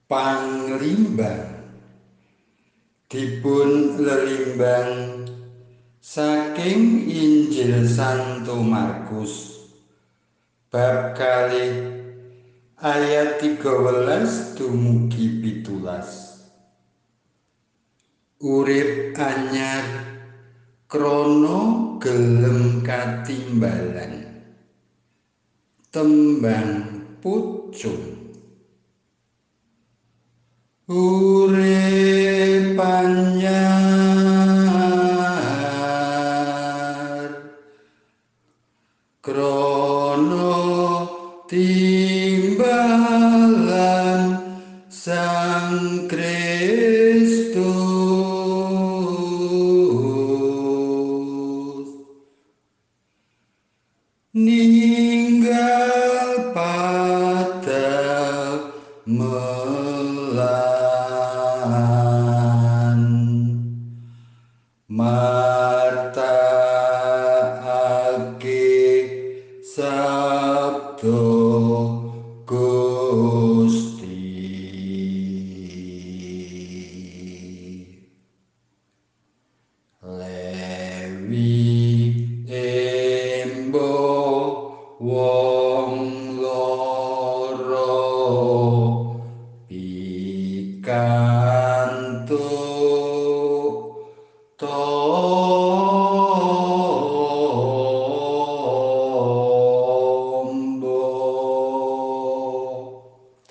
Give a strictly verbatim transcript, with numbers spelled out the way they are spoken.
Panglimbang dipun lelimbang saking Injil Santo Markus bab kalih ayat tiga welas dumugi pitulas. Urip anyar krana gelem katimbalan tembang pucung. Urip anyar krana timbalan Sang Kristus, ninggal patemelan martakake sabda Gusti. Lewi